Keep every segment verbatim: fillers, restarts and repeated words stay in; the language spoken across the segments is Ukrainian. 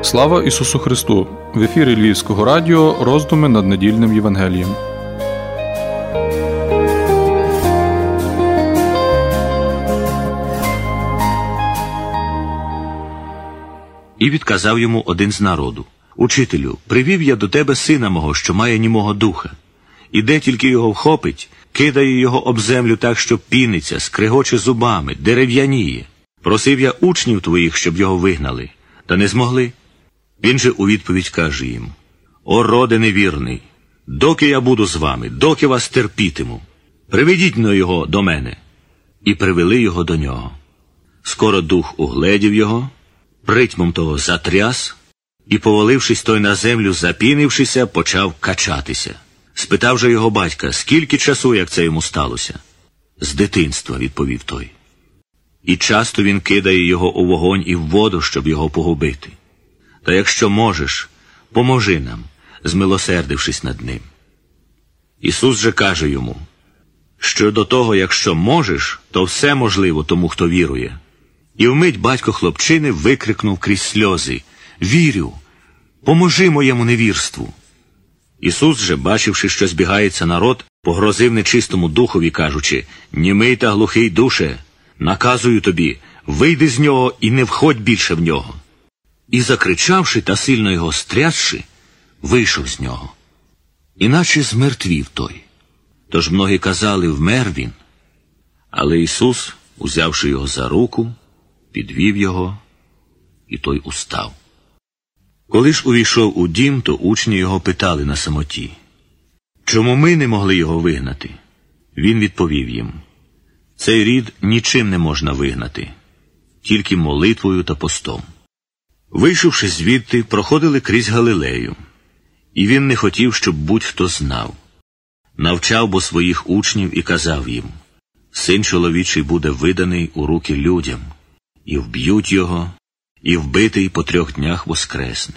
Слава Ісусу Христу! В ефірі Львівського радіо роздуми над недільним Євангелієм. І відказав йому один з народу: «Учителю, привів я до тебе сина мого, що має німого духа. І де тільки його вхопить, кидає його об землю так, що піниться, скригоче зубами, дерев'яніє. Просив я учнів твоїх, щоб його вигнали, та не змогли». Він же у відповідь каже їм: «О, роде невірний, доки я буду з вами, доки вас терпітиму? Приведіть но його до мене». І привели його до нього. Скоро дух угледів його, притьмом того затряс, і, повалившись той на землю, запінившися, почав качатися. Спитав же його батька: «Скільки часу, як це йому сталося?» «З дитинства», – відповів той. «І часто він кидає його у вогонь і в воду, щоб його погубити. Та якщо можеш, поможи нам, змилосердившись над ним». Ісус же каже йому: «Що до того, якщо можеш, то все можливо тому, хто вірує». І вмить батько хлопчини викрикнув крізь сльози: «Вірю! Поможи моєму невірству!» Ісус же, бачивши, що збігається народ, погрозив нечистому духові, кажучи: «Німий та глухий душе, наказую тобі, вийди з нього і не входь більше в нього». І, закричавши та сильно його стрясши, вийшов з нього. Іначе змертвів той. Тож многі казали: «Вмер він». Але Ісус, узявши його за руку, підвів його, і той устав. Коли ж увійшов у дім, то учні його питали на самоті: «Чому ми не могли його вигнати?» Він відповів їм: «Цей рід нічим не можна вигнати, тільки молитвою та постом». Вийшовши звідти, проходили крізь Галилею. І він не хотів, щоб будь-хто знав. Навчав бо своїх учнів і казав їм: «Син чоловічий буде виданий у руки людям, і вб'ють його, і вбитий по трьох днях воскресне».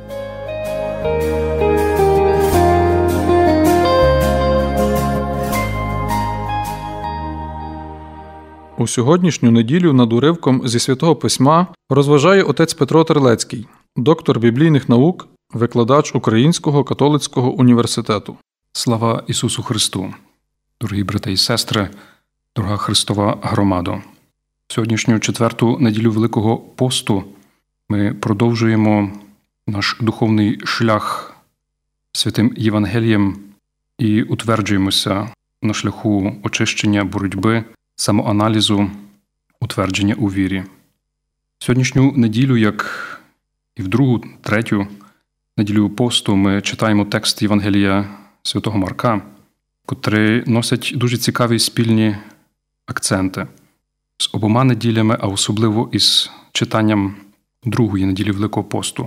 У сьогоднішню неділю над уривком зі Святого Письма розважає отець Петро Терлецький, доктор біблійних наук, викладач Українського католицького університету. Слава Ісусу Христу! Дорогі брати і сестри, дорога Христова громадо! Сьогоднішню четверту неділю Великого посту ми продовжуємо наш духовний шлях святим Євангелієм і утверджуємося на шляху очищення, боротьби, самоаналізу, утвердження у вірі. Сьогоднішню неділю, як і в другу, третю неділю посту, ми читаємо текст Євангелія святого Марка, котрі носять дуже цікаві спільні акценти. З обома неділями, а особливо із читанням другої неділі Великого посту,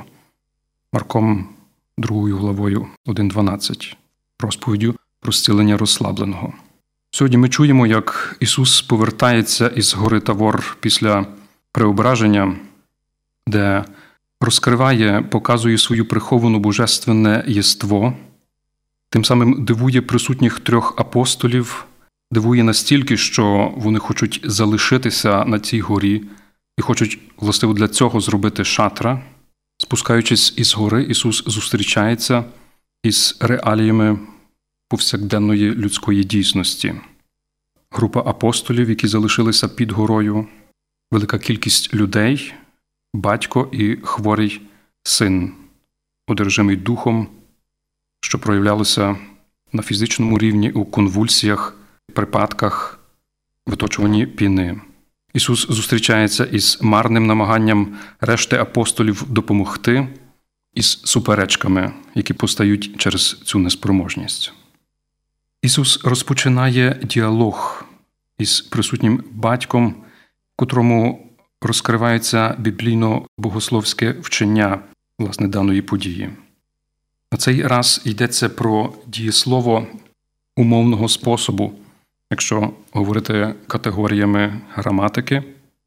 Марком другою главою один дванадцять, розповіддю про зцілення розслабленого. Сьогодні ми чуємо, як Ісус повертається із гори Тавор після преображення, де розкриває, показує свою приховану божественне єство, тим самим дивує присутніх трьох апостолів, дивує настільки, що вони хочуть залишитися на цій горі і хочуть, властиво, для цього зробити шатра. Спускаючись із гори, Ісус зустрічається із реаліями повсякденної людської дійсності. Група апостолів, які залишилися під горою, велика кількість людей, батько і хворий син, одержимий духом, що проявлялося на фізичному рівні у конвульсіях, припадках, виточуванні піни. Ісус зустрічається із марним намаганням решти апостолів допомогти, із суперечками, які постають через цю неспроможність. Ісус розпочинає діалог із присутнім батьком, в котрому розкривається біблійно-богословське вчення, власне, даної події. На цей раз йдеться про дієслово умовного способу, якщо говорити категоріями граматики.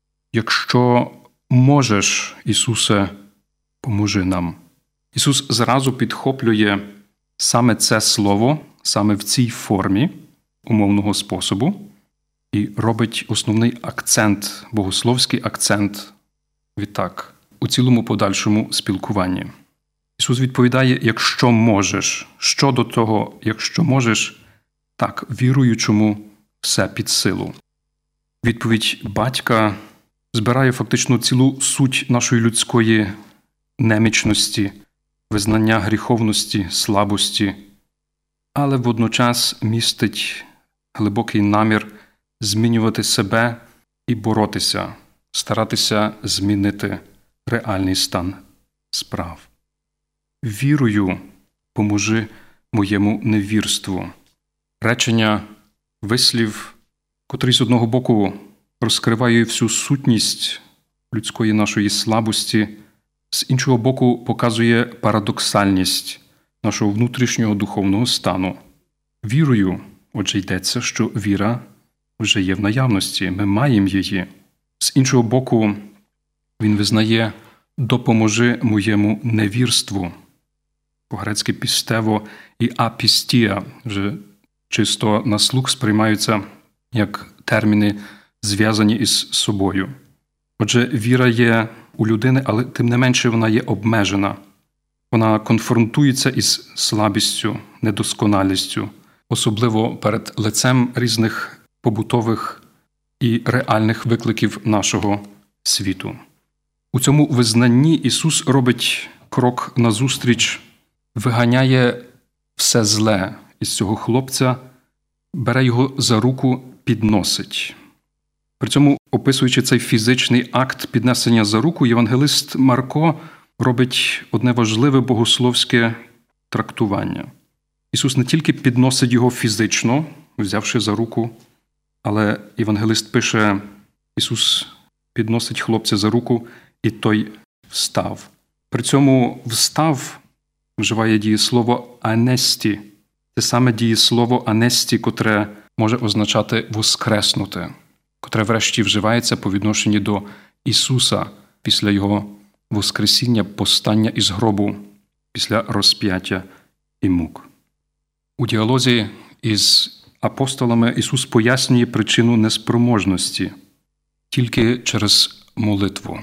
«Якщо можеш, Ісусе, поможи нам». Ісус зразу підхоплює саме це слово, саме в цій формі умовного способу, і робить основний акцент, богословський акцент. Відтак, у цілому подальшому спілкуванні. Ісус відповідає: якщо можеш. Що до того, якщо можеш? Так, віруючому все під силу. Відповідь батька збирає фактично цілу суть нашої людської немічності, визнання гріховності, слабості, але водночас містить глибокий намір змінювати себе і боротися, старатися змінити реальний стан справ. Вірою поможи моєму невірству. Речення, вислів, котрий з одного боку розкриває всю сутність людської нашої слабості, з іншого боку показує парадоксальність нашого внутрішнього духовного стану. Вірою, отже, йдеться, що віра вже є в наявності, ми маємо її. З іншого боку, він визнає: допоможи моєму невірству. По-грецьки пістево і апістія вже чисто на слух сприймаються як терміни, зв'язані із собою. Отже, віра є у людини, але тим не менше вона є обмежена. Вона конфронтується із слабістю, недосконалістю, особливо перед лицем різних побутових і реальних викликів нашого світу. У цьому визнанні Ісус робить крок назустріч, виганяє все зле із цього хлопця, бере його за руку, підносить. При цьому, описуючи цей фізичний акт піднесення за руку, євангелист Марко робить одне важливе богословське трактування. Ісус не тільки підносить його фізично, взявши за руку, але євангелист пише: Ісус підносить хлопця за руку, і той встав. При цьому «встав» вживає дієслово «анесті». Те саме дієслово «анесті», котре може означати «воскреснути», котре врешті вживається по відношенню до Ісуса після Його воскресіння, повстання із гробу, після розп'яття і мук. У діалозі із апостолами Ісус пояснює причину неспроможності тільки через молитву.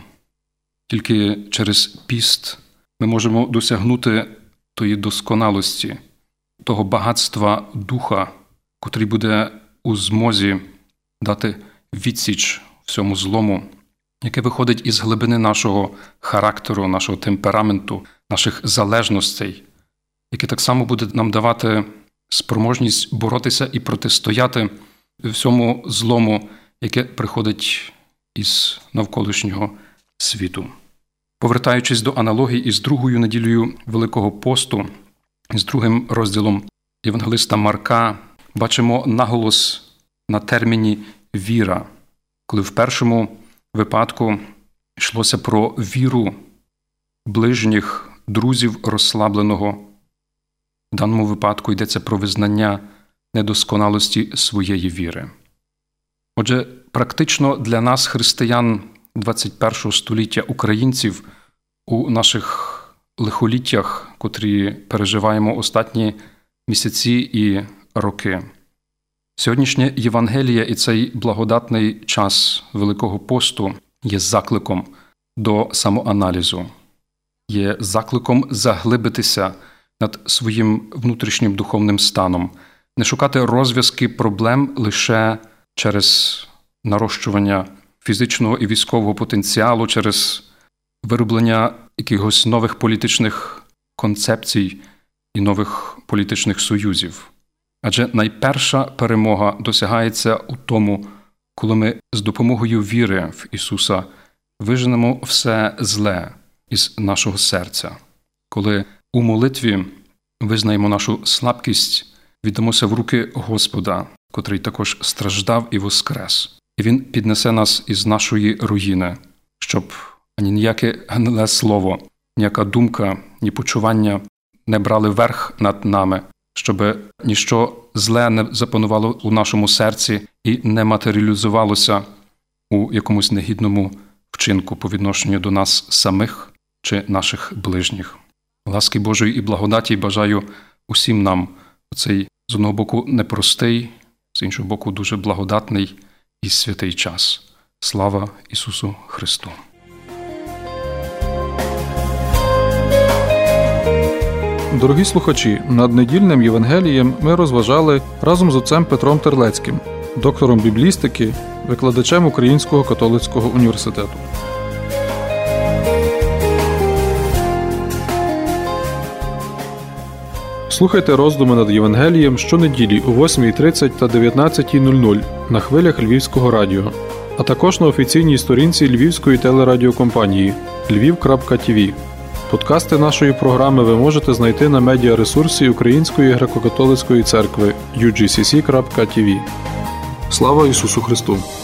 Тільки через піст ми можемо досягнути тої досконалості, того багатства духа, котрий буде у змозі дати відсіч всьому злому, яке виходить із глибини нашого характеру, нашого темпераменту, наших залежностей, яке так само буде нам давати спроможність боротися і протистояти всьому злому, яке приходить із навколишнього світу. Повертаючись до аналогії із другою неділею Великого посту, з другим розділом євангелиста Марка, бачимо наголос на терміні «віра», коли в першому випадку йшлося про віру ближніх, друзів розслабленого. В даному випадку йдеться про визнання недосконалості своєї віри. Отже, практично для нас, християн двадцять першого століття, українців, у наших лихоліттях, котрі переживаємо останні місяці і роки, сьогоднішнє Євангеліє і цей благодатний час Великого посту є закликом до самоаналізу, є закликом заглибитися над своїм внутрішнім духовним станом, не шукати розв'язки проблем лише через нарощування фізичного і військового потенціалу, через вироблення якихось нових політичних концепцій і нових політичних союзів. Адже найперша перемога досягається у тому, коли ми з допомогою віри в Ісуса виженемо все зле із нашого серця, коли у молитві визнаємо нашу слабкість, віддамося в руки Господа, котрий також страждав і воскрес. І Він піднесе нас із нашої руїни, щоб ані ніяке гниле слово, ніяка думка, ні почування не брали верх над нами, щоб ніщо зле не запанувало у нашому серці і не матеріалізувалося у якомусь негідному вчинку по відношенню до нас самих чи наших ближніх. Ласки Божої і благодаті бажаю усім нам у цей, з одного боку, непростий, з іншого боку, дуже благодатний і святий час. Слава Ісусу Христу! Дорогі слухачі, над недільним Євангелієм ми розважали разом з отцем Петром Терлецьким, доктором біблістики, викладачем Українського католицького університету. Слухайте роздуми над Євангелієм щонеділі о восьмій тридцять та дев'ятнадцятій нуль нуль на хвилях Львівського радіо, а також на офіційній сторінці Львівської телерадіокомпанії львів крапка ті ві. Подкасти нашої програми ви можете знайти на медіаресурсі Української греко-католицької церкви ю джі сі сі крапка ті ві. Слава Ісусу Христу!